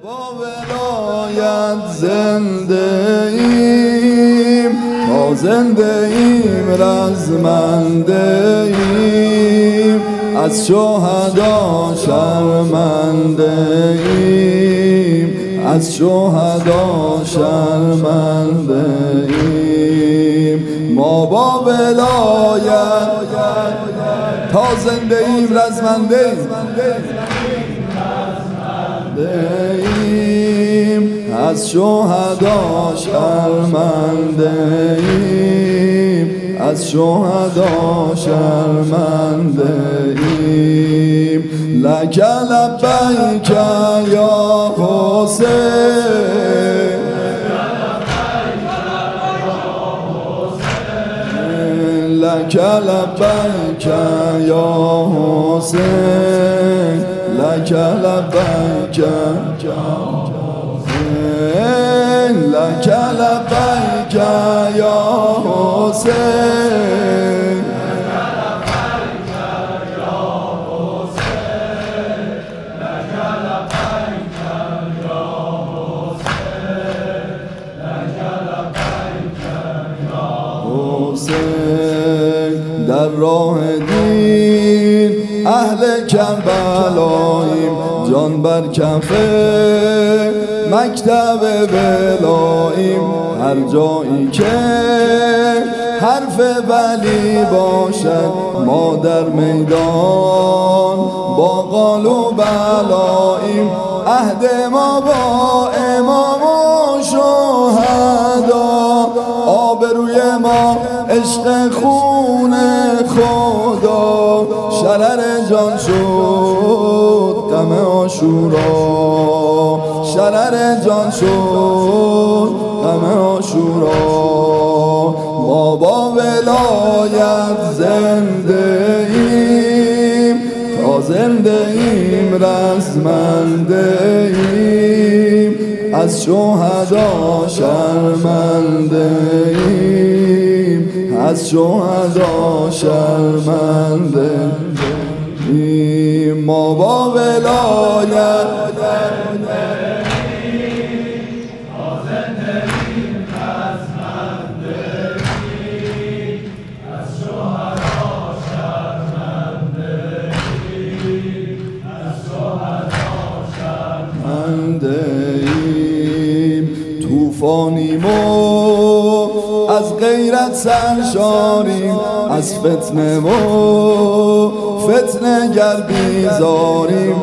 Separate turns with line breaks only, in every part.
با ولایت زنده ایم، تا زنده ایم رزمنده ایم، از شهدا شرمنده ایم، از شهدا شرمنده ایم. ما با ولایت تا زنده ایم رزمنده ایم، از شهدا شرمنده ایم، از شهدا شرمنده ایم. لک لبیک یا حسین، لک لبیک یا حسین، لک لبیک یا حسین، لک لبیک یا حسین، در راه دین اهل کربلاییم، جان بر کف مکتب ولاییم. هر جایی که حرف ولی باشد ما در میدان با قال و بلاییم. عهد ما با امام و شهدا، آبروی ما عشق خون خدا. شرر جان شد غم عاشورا، شرر جان شد غم عاشورا. ما با ولایت زنده ایم، تا زنده ایم رزمنده ایم، از شهدا شرمنده ایم، از شهدا شرمنده ایم. ما با ولایت طوفانیم و از غیرت سرشاریم، از فتنه و فتنه گر بیزاریم.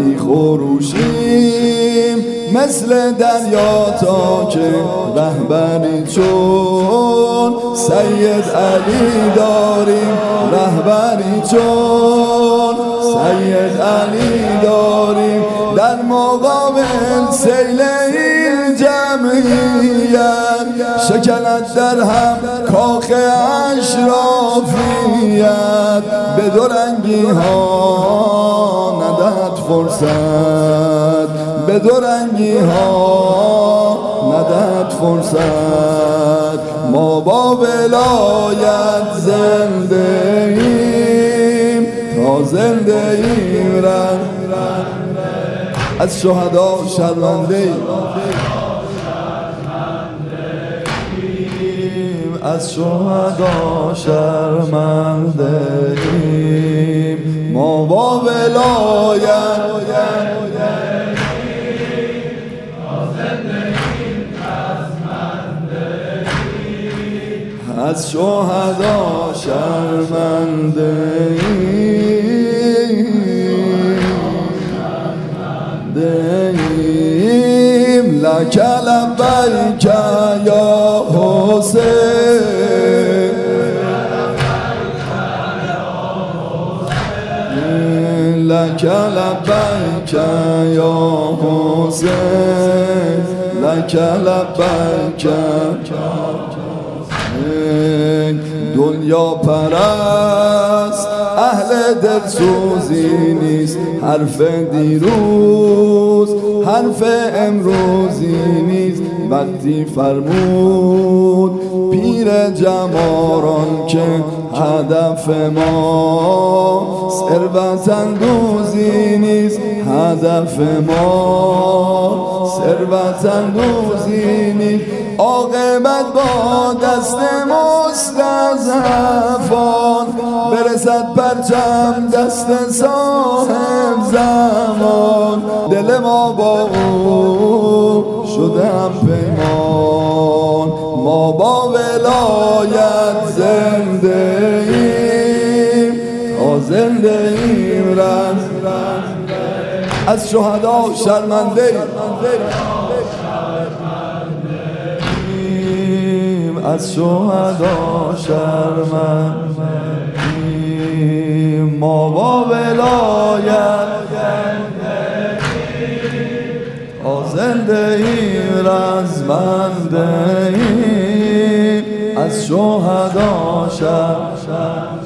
میخروشیم مثل دریا تا که رهبری چون سید علی داریم، رهبری چون سید علی داریم. در مقابل سیل این جمعیت شکلت در هم کاخ اشرافیت. به دورنگی ها ندهد فرصت، به دورنگی ها ندهد فرصت. ما با ولایت زنده ایم، تا زنده ایم از شهدا شرمنده ایم، از شهدا شرمنده ایم. ما با ولایت از شهدا شرمنده ایم. لک لبیک یا حسین، لک لبیک یا حسین، لک لبیک یا حسین. دنیا پرست اهل دلسوزی نیست، حرف دیروز حرف امروزی نیست. وقتی فرمود پیر جماران که هدف ما ثروت اندوزی نیست، هدف ما وطن دوزی نیست، عاقبت با دست مستضعفان برسد پرچم دست صاحب زمان. دل ما با او شده هم پیمان، ما با ولایت زنده ایم تا زنده ایم. از شهدا شرمنده ایم، از شهدا شرمنده ایم، ما با ولایت زنده ایم، رزمنده ایم، از شهدا شرمنده